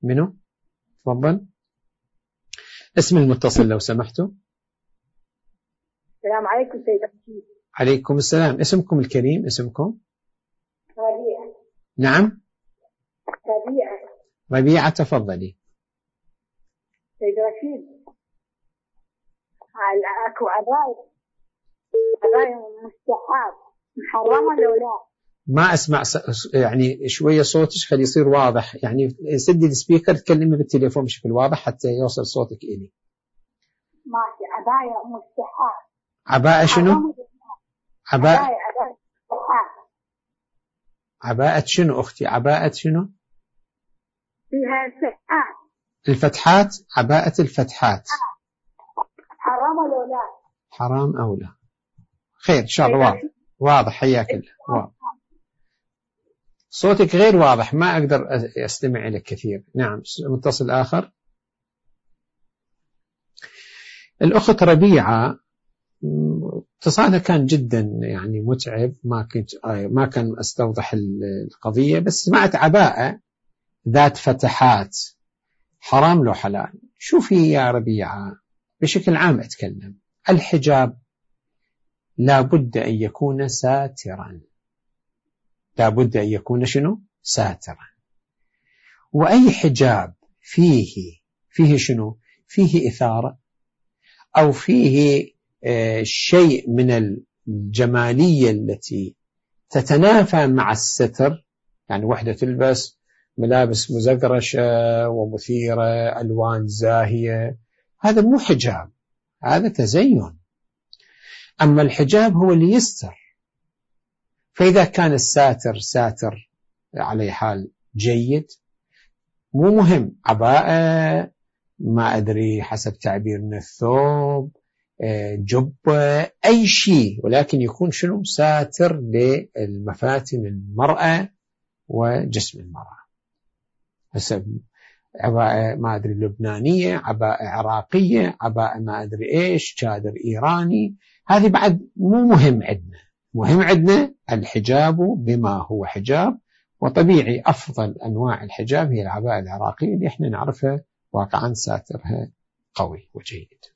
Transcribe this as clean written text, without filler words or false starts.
منو؟ تفضل. اسم المتصل لو سمحتوا. السلام عليكم سيد رشيد. عليكم السلام. اسمكم الكريم، اسمكم؟ ربيعة. نعم ربيعة. ربيعة، تفضلي. سيد رشيد، اكو عباية مستحاب محرمة لو لا؟ ما أسمع يعني شوية صوتك خلي يصير واضح، يعني سدي السبيكر تكلمي بالتليفون بشكل واضح حتى يوصل صوتك إلي. ماشي. عباية مستحاب. عباءة شنو؟ عباءة عباءة شنو أختي؟ عباءة شنو؟ فيها فتحات. الفتحات، عباءة الفتحات. حرام لو لا؟ حرام أو لا؟ خير إن شاء الله. واضح حياك الله. صوتك غير واضح، ما أقدر أستمع إليك كثير. نعم، متصل آخر. الأخت ربيعة اتصالها كان جدا يعني متعب، ما كان أستوضح القضية، بس سمعت عباءة ذات فتحات حرام لو حلال. شوفي يا ربيعة، بشكل عام أتكلم، الحجاب لا بد أن يكون ساترا. لا بد أن يكون شنو؟ ساترا. وأي حجاب فيه شنو؟ فيه إثارة أو فيه شيء من الجمالية التي تتنافى مع الستر، يعني وحدة تلبس ملابس مزقرشة ومثيرة ألوان زاهية، هذا مو حجاب، هذا تزين. أما الحجاب هو اللي يستر. فإذا كان الساتر ساتر على حال جيد، مو مهم عباءة، ما أدري حسب تعبيرنا الثوب، جبة، أي شيء، ولكن يكون شنو؟ ساتر للمفاتن المرأة وجسم المرأة. حسب عباءة ما أدري لبنانية، عباءة عراقية، عباءة ما أدري إيش، شادر إيراني، هذه بعد مو مهم عندنا. مهم عندنا الحجاب بما هو حجاب. وطبيعي أفضل أنواع الحجاب هي العباءة العراقية اللي احنا نعرفها واقعا ساترها قوي وجيد.